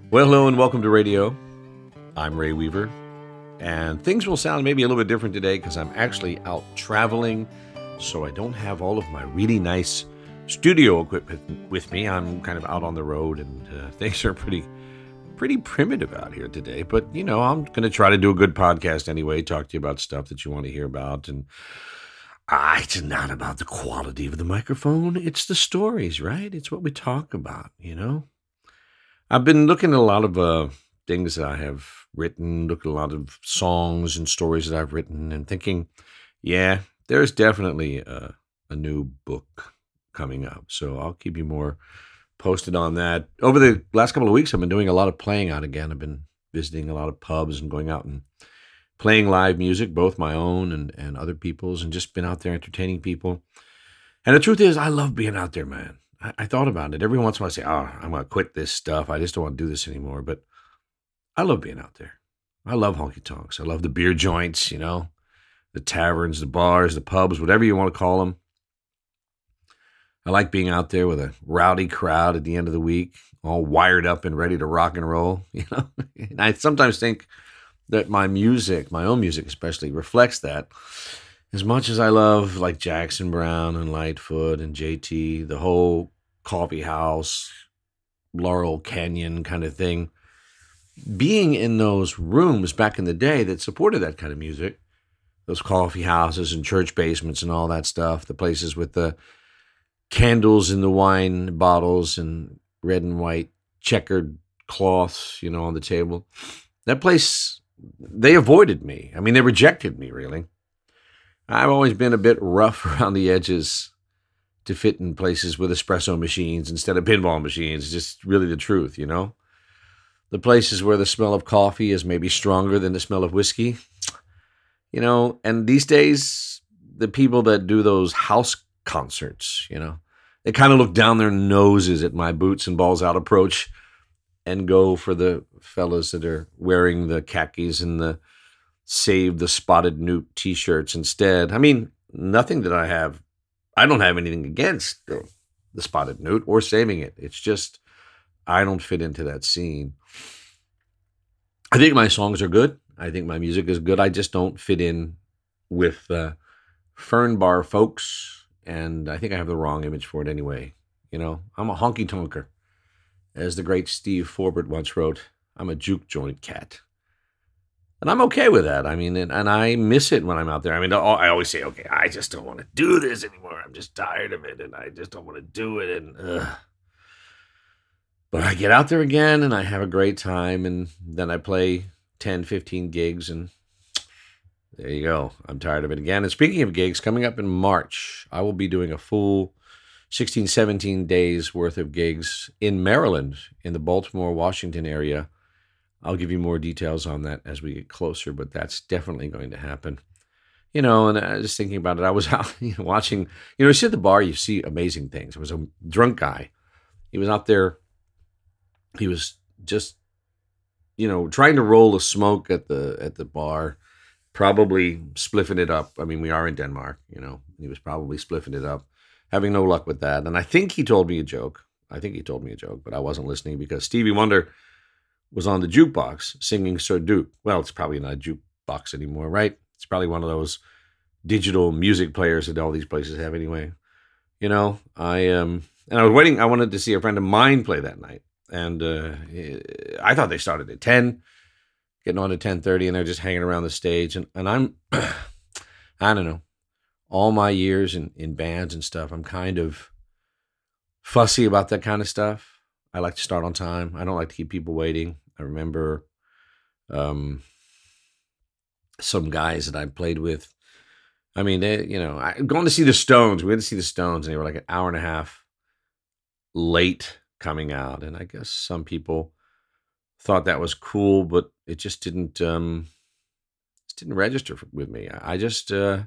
Well, hello and welcome to radio. I'm Ray Weaver, and things will sound maybe a little bit different today because I'm actually out traveling, so I don't have all of my really nice studio equipment with me. I'm kind of out on the road, and things are pretty primitive out here today. But I'm going to try to do a good podcast anyway. Talk to you about stuff that you want to hear about, and it's not about the quality of the microphone. It's the stories, right? It's what we talk about. I've been looking at a lot of things that I have written, looked at a lot of songs and stories that I've written, and thinking, yeah, there's definitely a new book coming up. So I'll keep you more posted on that. Over the last couple of weeks, I've been doing a lot of playing out again. I've been visiting a lot of pubs and going out and playing live music, both my own and other people's, and just been out there entertaining people. And the truth is, I love being out there, man. I thought about it. Every once in a while I say, I'm going to quit this stuff. I just don't want to do this anymore. But I love being out there. I love honky tonks. I love the beer joints, the taverns, the bars, the pubs, whatever you want to call them. I like being out there with a rowdy crowd at the end of the week, all wired up and ready to rock and roll. And I sometimes think that my music, my own music especially, reflects that. As much as I love like Jackson Browne and Lightfoot and JT, the whole coffee house, Laurel Canyon kind of thing, being in those rooms back in the day that supported that kind of music, those coffee houses and church basements and all that stuff, the places with the candles in the wine bottles and red and white checkered cloths, on the table, that place, they avoided me. I mean, they rejected me, really. I've always been a bit rough around the edges to fit in places with espresso machines instead of pinball machines. It's just really the truth, The places where the smell of coffee is maybe stronger than the smell of whiskey, And these days, the people that do those house concerts, they kind of look down their noses at my boots and balls out approach and go for the fellas that are wearing the khakis and the Save the Spotted Newt t-shirts instead. I mean, nothing that I don't have anything against the Spotted Newt or saving it. It's just, I don't fit into that scene. I think my songs are good. I think my music is good. I just don't fit in with Fern Bar folks, and I think I have the wrong image for it anyway. I'm a honky tonker. As the great Steve Forbert once wrote, I'm a juke joint cat. And I'm okay with that. I mean, and I miss it when I'm out there. I mean, I always say, okay, I just don't want to do this anymore. I'm just tired of it, and I just don't want to do it. But I get out there again, and I have a great time, and then I play 10, 15 gigs, and there you go. I'm tired of it again. And speaking of gigs, coming up in March, I will be doing a full 16, 17 days worth of gigs in Maryland, in the Baltimore, Washington area. I'll give you more details on that as we get closer, but that's definitely going to happen. And I was just thinking about it. I was out watching, you sit at the bar, you see amazing things. There was a drunk guy. He was out there. He was just, trying to roll a smoke at the bar, probably spliffing it up. I mean, we are in Denmark, he was probably spliffing it up, having no luck with that. And I think he told me a joke. But I wasn't listening because Stevie Wonder was on the jukebox singing Sir Duke. Well, it's probably not a jukebox anymore, right? It's probably one of those digital music players that all these places have anyway. And I was waiting. I wanted to see a friend of mine play that night. And I thought they started at 10, getting on at 10:30, and they're just hanging around the stage. And I'm, I don't know, all my years in bands and stuff, I'm kind of fussy about that kind of stuff. I like to start on time. I don't like to keep people waiting. I remember some guys that I played with. I mean, going to see the Stones. We went to see the Stones, and they were like an hour and a half late coming out. And I guess some people thought that was cool, but it just didn't register with me. I just, I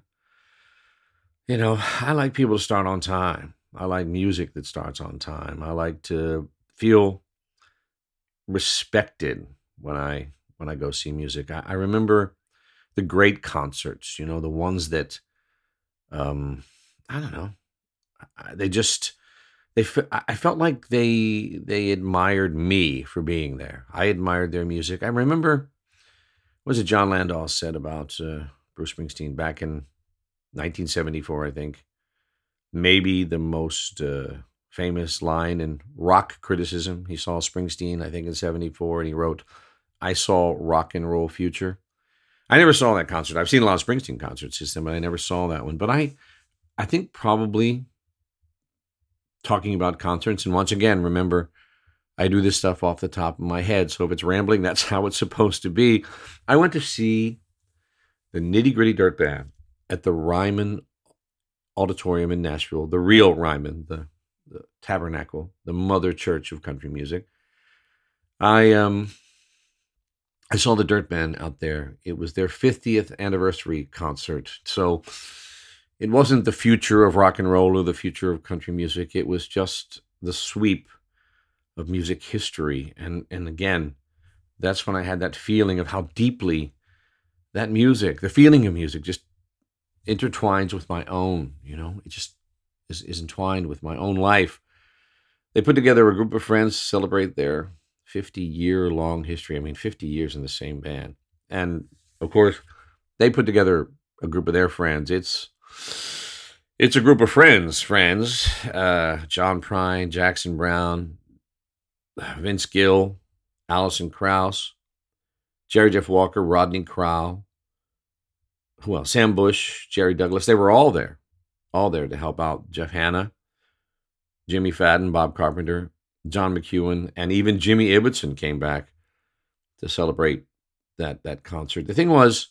like people to start on time. I like music that starts on time. I like to feel respected when I go see music. I remember the great concerts, the ones that I don't know, they just I felt like they admired me for being there. I admired their music. I remember, what was it John Landau said about Bruce Springsteen back in 1974, I think. Maybe the most famous line in rock criticism. He saw Springsteen, I think, in 74, and he wrote, "I saw rock and roll future." I never saw that concert. I've seen a lot of Springsteen concerts since then, but I never saw that one. But I think probably talking about concerts, and once again, remember, I do this stuff off the top of my head. So if it's rambling, that's how it's supposed to be. I went to see the Nitty Gritty Dirt Band at the Ryman Auditorium in Nashville, the real Ryman, the Tabernacle, the mother church of country music. I saw the Dirt Band out there. It was their 50th anniversary concert. So it wasn't the future of rock and roll or the future of country music. It was just the sweep of music history. And again, that's when I had that feeling of how deeply that music, the feeling of music, just intertwines with my own. It just is entwined with my own life. They put together a group of friends to celebrate their 50-year-long history. I mean, 50 years in the same band. And of course, they put together a group of their friends. It's a group of friends. John Prine, Jackson Browne, Vince Gill, Alison Krauss, Jerry Jeff Walker, Rodney Crowell, who else? Sam Bush, Jerry Douglas. They were all there to help out Jeff Hanna, Jimmy Fadden, Bob Carpenter, John McEwen, and even Jimmy Ibbotson came back to celebrate that concert. The thing was,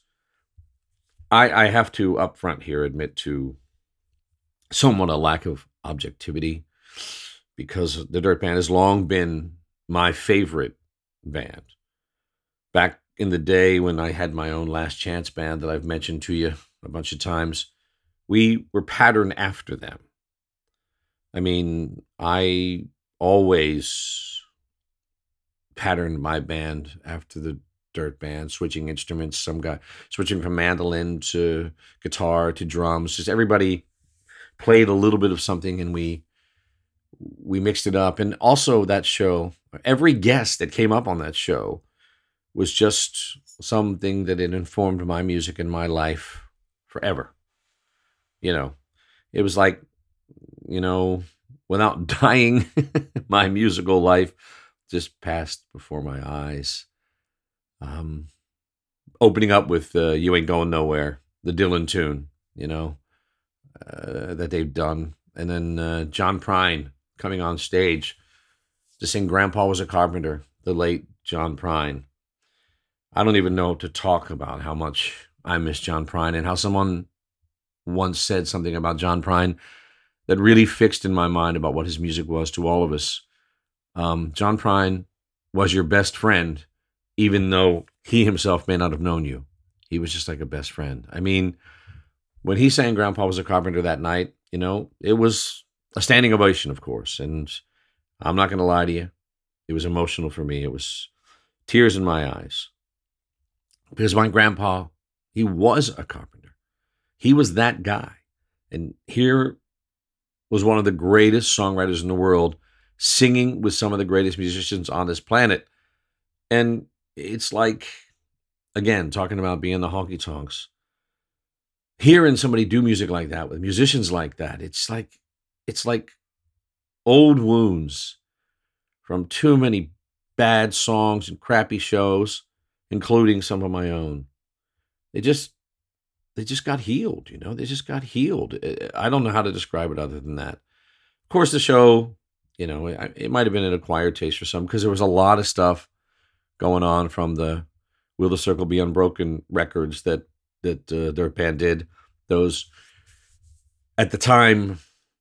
I have to up front here admit to somewhat a lack of objectivity, because the Dirt Band has long been my favorite band. Back in the day when I had my own Last Chance band that I've mentioned to you a bunch of times, we were patterned after them. I mean, I always patterned my band after the Dirt Band, switching instruments, some guy switching from mandolin to guitar to drums. Just everybody played a little bit of something, and we mixed it up. And also that show, every guest that came up on that show was just something that had informed my music and my life forever. It was like, without dying, my musical life just passed before my eyes. Opening up with You Ain't Going Nowhere, the Dylan tune, that they've done. And then John Prine coming on stage to sing Grandpa Was a Carpenter, the late John Prine. I don't even know to talk about how much I miss John Prine, and how someone once said something about John Prine that really fixed in my mind about what his music was to all of us. John Prine was your best friend, even though he himself may not have known you. He was just like a best friend. I mean, when he sang Grandpa Was a Carpenter that night, it was a standing ovation, of course. And I'm not going to lie to you, it was emotional for me. It was tears in my eyes. Because my grandpa, he was a carpenter. He was that guy. And here was one of the greatest songwriters in the world singing with some of the greatest musicians on this planet. And it's like, again, talking about being the honky tonks, hearing somebody do music like that with musicians like that, it's like old wounds from too many bad songs and crappy shows, including some of my own. They just got healed, They just got healed. I don't know how to describe it other than that. Of course, the show, it might have been an acquired taste for some, because there was a lot of stuff going on from the Will the Circle Be Unbroken records that Dirt Band did. Those, at the time,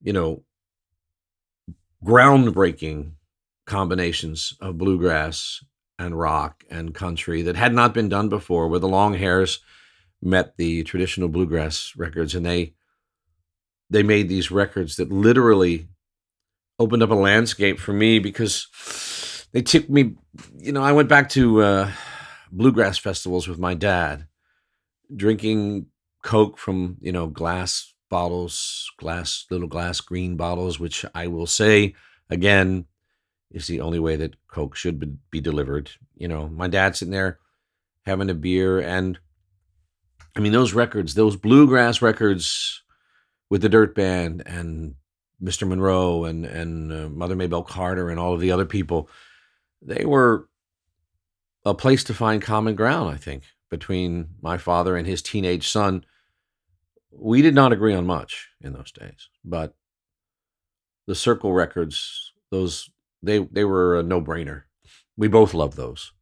groundbreaking combinations of bluegrass and rock and country that had not been done before, where the long hairs met the traditional bluegrass records, and they made these records that literally opened up a landscape for me, because they took me, I went back to bluegrass festivals with my dad, drinking Coke from, glass bottles, little glass green bottles, which I will say again is the only way that Coke should be delivered. My dad sitting there having a beer, and I mean those records, those bluegrass records with the Dirt Band and Mr. Monroe and Mother Maybelle Carter and all of the other people, they were a place to find common ground, I think, between my father and his teenage son. We did not agree on much in those days, but the Circle records, those they were a no-brainer. We both loved those.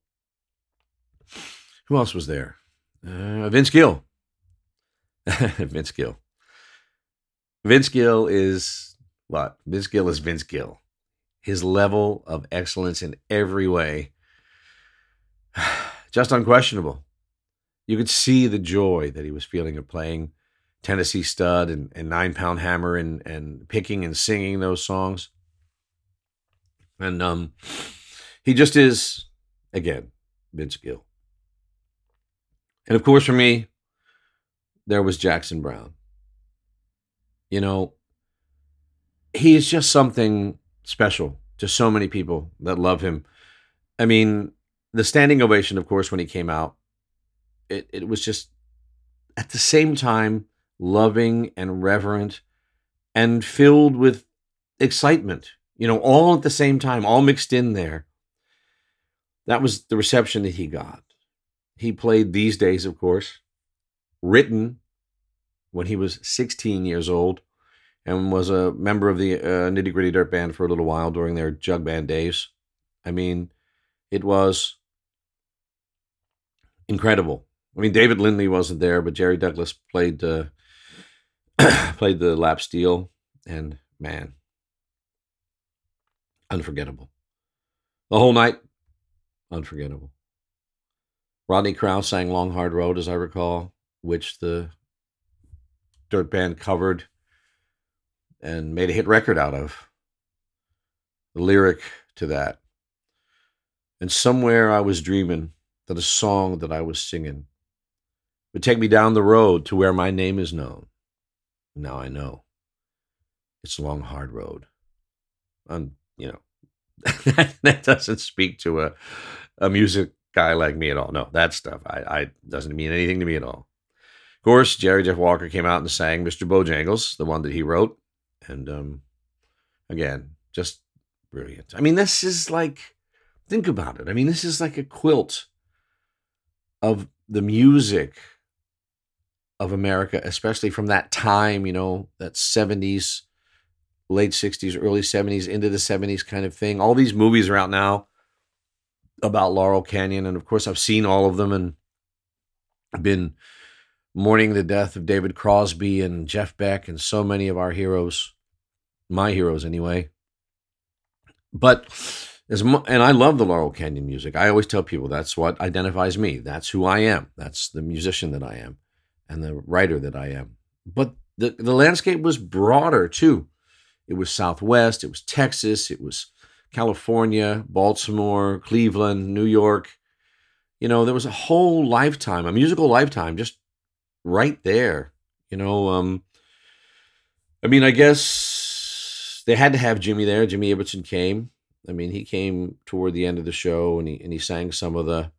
Who else was there? Vince Gill. Vince Gill. Vince Gill is what? Vince Gill is Vince Gill. His level of excellence in every way, just unquestionable. You could see the joy that he was feeling of playing Tennessee Stud and 9 Pound Hammer and picking and singing those songs. And he just is, again, Vince Gill. And of course, for me, there was Jackson Browne. He is just something special to so many people that love him. I mean, the standing ovation, of course, when he came out, it was just at the same time loving and reverent and filled with excitement, all at the same time, all mixed in there. That was the reception that he got. He played These Days, of course, written when he was 16 years old and was a member of the Nitty Gritty Dirt Band for a little while during their jug band days. I mean, it was incredible. I mean, David Lindley wasn't there, but Jerry Douglas played played the lap steel, and man, unforgettable. The whole night, unforgettable. Rodney Crowell sang Long Hard Road, as I recall, which the Dirt Band covered and made a hit record out of. The lyric to that. And somewhere I was dreaming that a song that I was singing would take me down the road to where my name is known. Now I know. It's a long, hard road. That doesn't speak to a music guy like me at all. No, that stuff I doesn't mean anything to me at all. Of course, Jerry Jeff Walker came out and sang Mr. Bojangles, the one that he wrote. And again, just brilliant. I mean, this is like, think about it. I mean, this is like a quilt of the music of America, especially from that time, that 70s, late 60s, early 70s, into the 70s kind of thing. All these movies are out now about Laurel Canyon. And of course, I've seen all of them and I've been mourning the death of David Crosby and Jeff Beck and so many of our heroes, my heroes anyway. But and I love the Laurel Canyon music. I always tell people that's what identifies me. That's who I am. That's the musician that I am and the writer that I am. But the landscape was broader too. It was Southwest, it was Texas, it was California, Baltimore, Cleveland, New York. There was a whole lifetime, a musical lifetime, just right there. I mean, I guess they had to have Jimmy there. Jimmy Ibbotson came. I mean, he came toward the end of the show and he sang some of the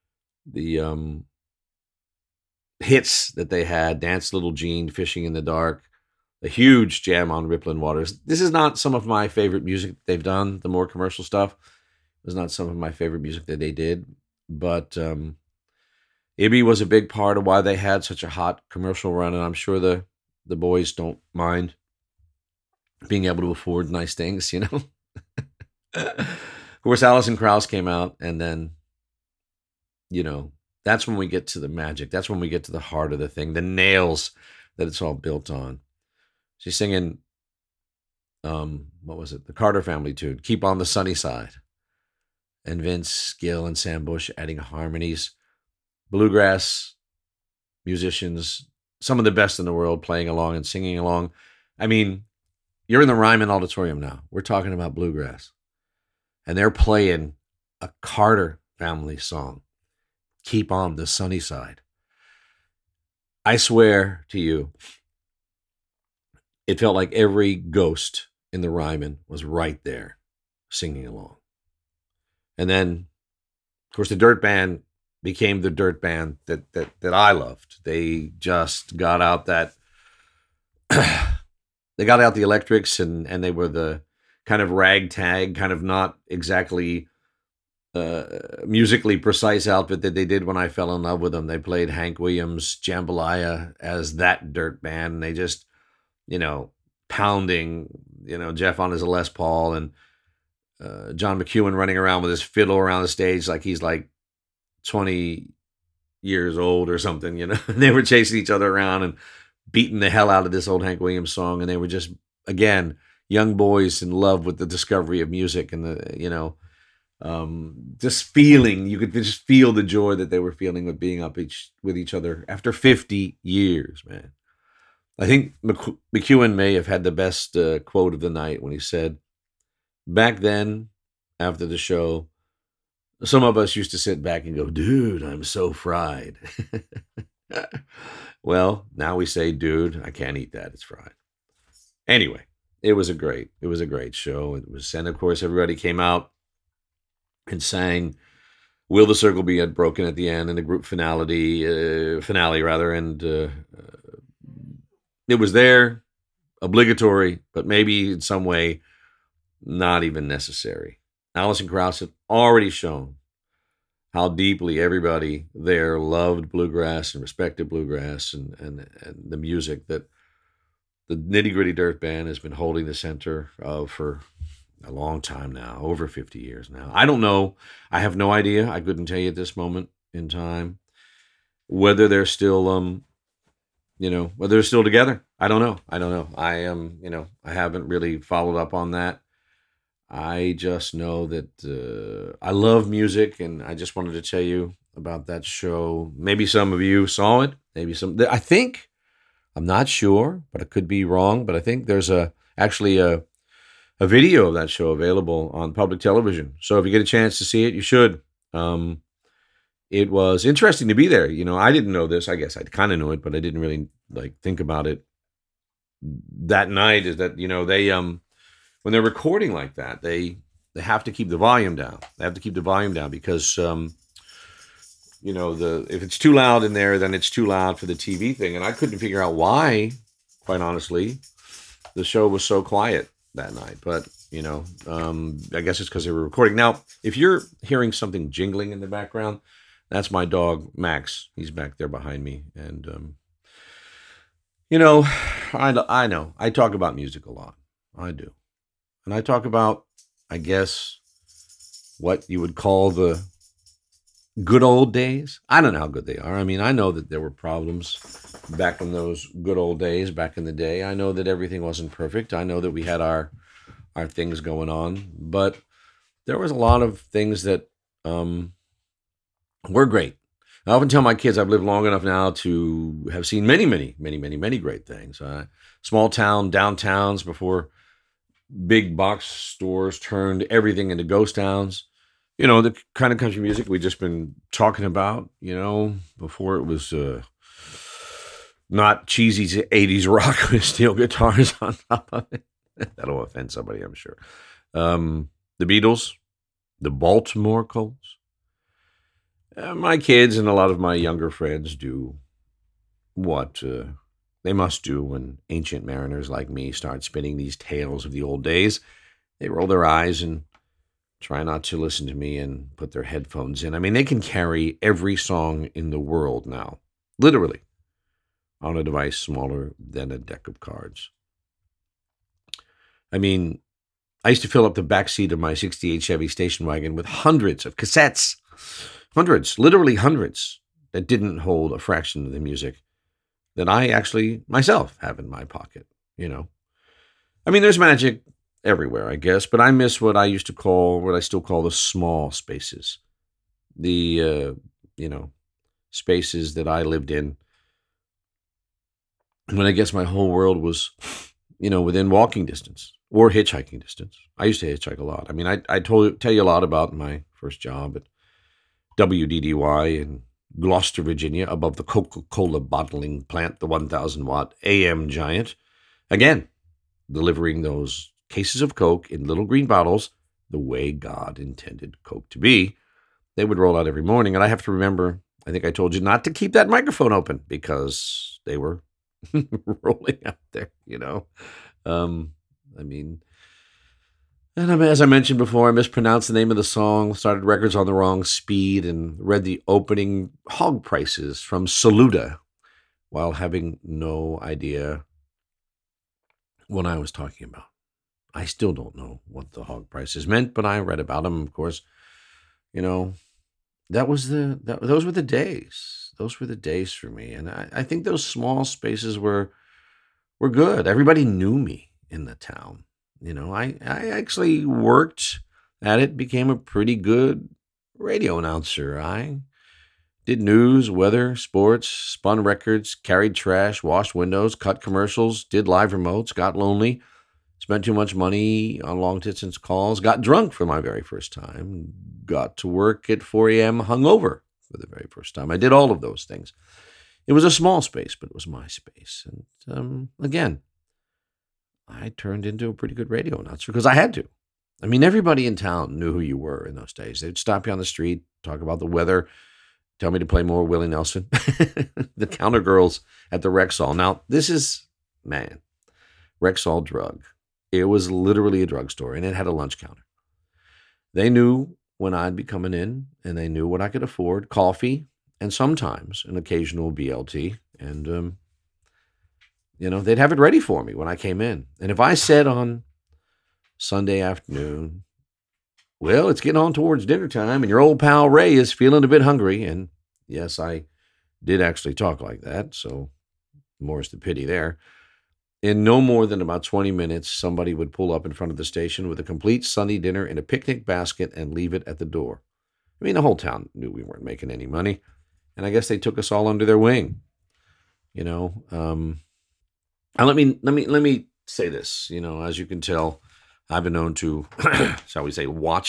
hits that they had. Dance Little Jean, Fishing in the Dark, a huge jam on Rippling Waters. This is not some of my favorite music they've done. The more commercial stuff was not some of my favorite music that they did. But Ibby was a big part of why they had such a hot commercial run, and I'm sure the boys don't mind being able to afford nice things, Of course, Alison Krauss came out, and then, that's when we get to the magic. That's when we get to the heart of the thing, the nails that it's all built on. She's singing, what was it? The Carter Family tune, Keep on the Sunny Side. And Vince Gill and Sam Bush adding harmonies. Bluegrass musicians, some of the best in the world, playing along and singing along. I mean, you're in the Ryman Auditorium now. We're talking about bluegrass. And they're playing a Carter Family song, Keep on the Sunny Side. I swear to you, It felt like every ghost in the Ryman was right there singing along. And then, of course, the Dirt Band became the Dirt Band that I loved. They just got out that they got out the electrics, and they were the kind of ragtag, kind of not exactly musically precise outfit that they did when I fell in love with them. They played Hank Williams' Jambalaya as that Dirt Band, and they just, you know, pounding, Jeff on his Les Paul, and John McEwen running around with his fiddle around the stage like he's like 20 years old or something, They were chasing each other around and beating the hell out of this old Hank Williams song, and they were just, again, young boys in love with the discovery of music, and just feeling, you could just feel the joy that they were feeling with being up with each other after 50 years, man. I think McEwen may have had the best quote of the night when he said, back then, after the show, some of us used to sit back and go, dude, I'm so fried. Well, now we say, dude, I can't eat that. It's fried. Anyway, it was a great show. And of course, everybody came out and sang Will the Circle Be Unbroken at the end, and the group finale, and it was there, obligatory, but maybe in some way not even necessary. Alison Krauss had already shown how deeply everybody there loved bluegrass and respected bluegrass and the music that the Nitty Gritty Dirt Band has been holding the center of for a long time now, over 50 years now. I don't know. I have no idea. I couldn't tell you at this moment in time whether they're still, whether they're still together. I don't know. I am, I haven't really followed up on that. I just know that I love music, and I just wanted to tell you about that show. Maybe some of you saw it. Maybe some. I think, I'm not sure, but I could be wrong. But I think there's actually a video of that show available on public television. So if you get a chance to see it, you should. It was interesting to be there. I didn't know this. I guess I kind of knew it, but I didn't really think about it that night. Is that they when they're recording like that, they have to keep the volume down. They have to keep the volume down because if it's too loud in there, then it's too loud for the TV thing. And I couldn't figure out why, quite honestly, the show was so quiet that night. But I guess it's because they were recording. Now, if you're hearing something jingling in the background, that's my dog Max. He's back there behind me, and I know I talk about music a lot. I do. And I talk about, I guess, what you would call the good old days. I don't know how good they are. I mean, I know that there were problems back in those good old days, back in the day. I know that everything wasn't perfect. I know that we had our things going on. But there was a lot of things that were great. I often tell my kids I've lived long enough now to have seen many, many, many, many, many great things. Small town downtowns before big box stores turned everything into ghost towns. The kind of country music we've just been talking about, before it was not cheesy 80s rock with steel guitars on top of it. That'll offend somebody, I'm sure. The Beatles, the Baltimore Colts. My kids and a lot of my younger friends do what they must do when ancient mariners like me start spinning these tales of the old days. They roll their eyes and try not to listen to me and put their headphones in. I mean, they can carry every song in the world now, literally, on a device smaller than a deck of cards. I mean, I used to fill up the backseat of my 68 Chevy station wagon with hundreds of cassettes. Hundreds, literally hundreds, that didn't hold a fraction of the music that I actually myself have in my pocket, I mean, there's magic everywhere, I guess, but I miss what I still call the small spaces. The, spaces that I lived in when I guess my whole world was, within walking distance or hitchhiking distance. I used to hitchhike a lot. I mean, I tell you a lot about my first job at WDDY in Gloucester, Virginia, above the Coca-Cola bottling plant, the 1,000-watt AM giant. Again, delivering those cases of Coke in little green bottles the way God intended Coke to be. They would roll out every morning. And I have to remember, I think I told you not to keep that microphone open because they were rolling out there, I mean, as I mentioned before, I mispronounced the name of the song, started records on the wrong speed, and read the opening hog prices from Saluda while having no idea what I was talking about. I still don't know what the hog prices meant, but I read about them. Of course, those were the days. Those were the days for me, and I think those small spaces were good. Everybody knew me in the town. I actually worked at it, became a pretty good radio announcer. I did news, weather, sports, spun records, carried trash, washed windows, cut commercials, did live remotes, got lonely, spent too much money on long-distance calls, got drunk for my very first time, got to work at 4 a.m. hungover for the very first time. I did all of those things. It was a small space, but it was my space. And again, I turned into a pretty good radio announcer because I had to. I mean, everybody in town knew who you were in those days. They'd stop you on the street, talk about the weather, tell me to play more Willie Nelson. The counter girls at the Rexall. Now, this is, Rexall Drug. It was literally a drugstore, and it had a lunch counter. They knew when I'd be coming in, and they knew what I could afford, coffee, and sometimes an occasional BLT. And, they'd have it ready for me when I came in. And if I said on Sunday afternoon, well, it's getting on towards dinner time, and your old pal Ray is feeling a bit hungry. And yes, I did actually talk like that, so more's the pity there. In no more than about 20 minutes, somebody would pull up in front of the station with a complete Sunday dinner in a picnic basket and leave it at the door. I mean, the whole town knew we weren't making any money, and I guess they took us all under their wing. And let me say this. As you can tell, I've been known to, shall we say,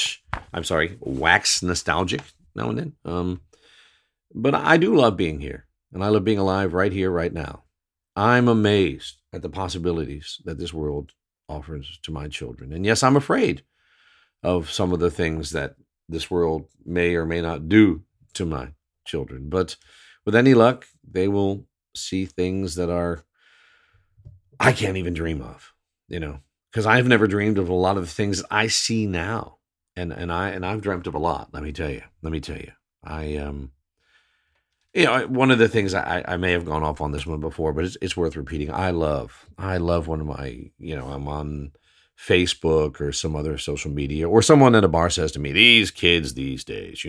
wax nostalgic now and then. But I do love being here, and I love being alive right here, right now. I'm amazed at the possibilities that this world offers to my children. And yes, I'm afraid of some of the things that this world may or may not do to my children. But with any luck, they will see things that I can't even dream of, because I've never dreamed of a lot of the things that I see now. And I've dreamt of a lot. Let me tell you, one of the things I may have gone off on this one before, but it's worth repeating. I love one of my, I'm on Facebook or some other social media, or someone at a bar says to me, these kids these days.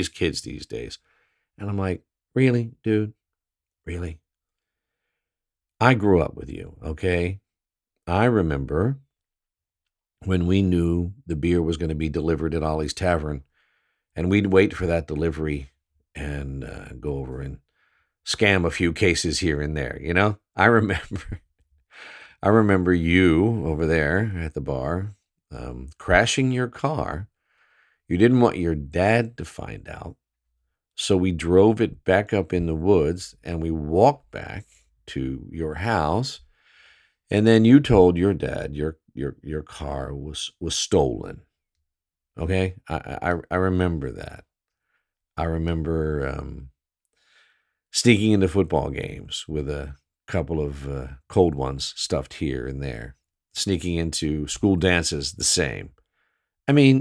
And I'm like, really, dude? Really? I grew up with you, okay? I remember when we knew the beer was going to be delivered at Ollie's Tavern, and we'd wait for that delivery and go over and scam a few cases here and there, I remember you over there at the bar crashing your car. You didn't want your dad to find out, so we drove it back up in the woods, and we walked back to your house, and then you told your dad your car was stolen. Okay, I remember that. I remember sneaking into football games with a couple of cold ones stuffed here and there, sneaking into school dances the same. I mean,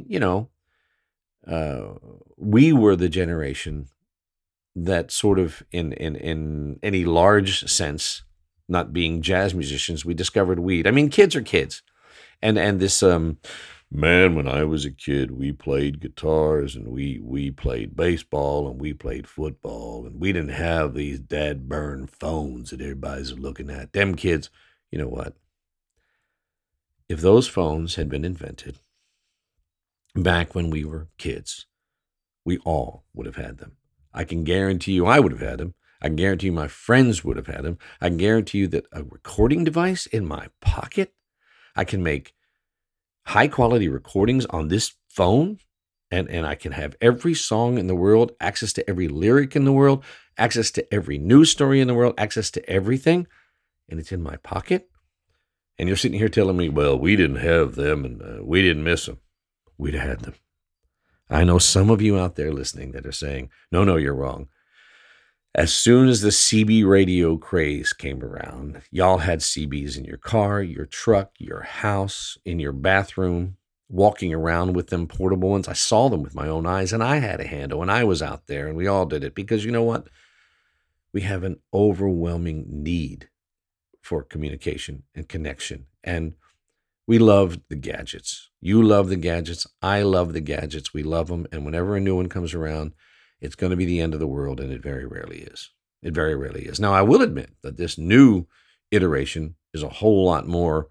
we were the generation that sort of, in any large sense, not being jazz musicians, we discovered weed. I mean, kids are kids. And this, when I was a kid, we played guitars, and we played baseball, and we played football, and we didn't have these dad-burn phones that everybody's looking at. Them kids, you know what? If those phones had been invented back when we were kids, we all would have had them. I can guarantee you I would have had them. I can guarantee you my friends would have had them. I can guarantee you that a recording device in my pocket, I can make high-quality recordings on this phone, and I can have every song in the world, access to every lyric in the world, access to every news story in the world, access to everything, and it's in my pocket. And you're sitting here telling me, well, we didn't have them and we didn't miss them. We'd have had them. I know some of you out there listening that are saying, no, you're wrong. As soon as the CB radio craze came around, y'all had CBs in your car, your truck, your house, in your bathroom, walking around with them portable ones. I saw them with my own eyes, and I had a handle, and I was out there, and we all did it because you know what? We have an overwhelming need for communication and connection, and we love the gadgets. You love the gadgets. I love the gadgets. We love them, and whenever a new one comes around, it's going to be the end of the world, and it very rarely is. It very rarely is. Now, I will admit that this new iteration is a whole lot more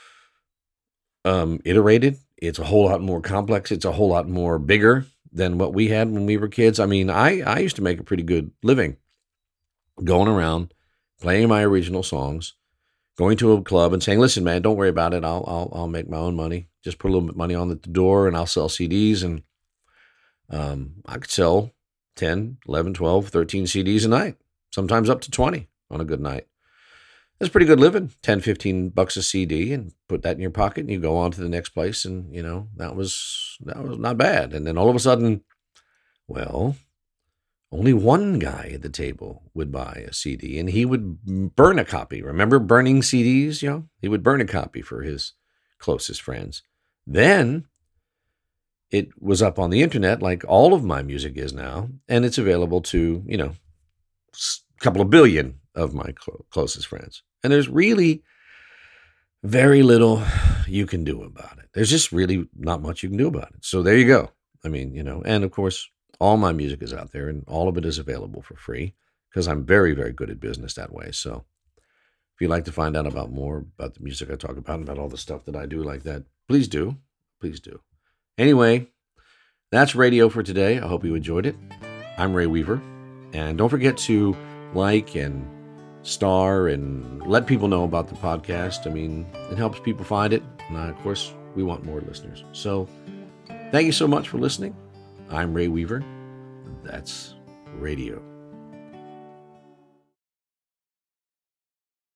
iterated. It's a whole lot more complex. It's a whole lot more bigger than what we had when we were kids. I mean, I used to make a pretty good living going around, playing my original songs, going to a club and saying, listen, man, don't worry about it. I'll make my own money. Just put a little bit of money on the door and I'll sell CDs. And I could sell 10, 11, 12, 13 CDs a night, sometimes up to 20 on a good night. That's pretty good living, 10, 15 bucks a CD, and put that in your pocket and you go on to the next place. And, you know, that was not bad. And then all of a sudden, well, only one guy at the table would buy a CD and he would burn a copy. Remember burning CDs? You know, he would burn a copy for his closest friends. Then it was up on the internet like all of my music is now, and it's available to, you know, a couple of billion of my closest friends. And there's really very little you can do about it. There's just really not much you can do about it. So there you go. I mean, you know, and of course, all my music is out there and all of it is available for free because I'm very, very good at business that way. So if you'd like to find out about more about the music I talk about all the stuff that I do like that, please do. Please do. Anyway, that's radio for today. I hope you enjoyed it. I'm Ray Weaver. And don't forget to like and star and let people know about the podcast. I mean, it helps people find it. And of course, we want more listeners. So thank you so much for listening. I'm Ray Weaver. That's radio.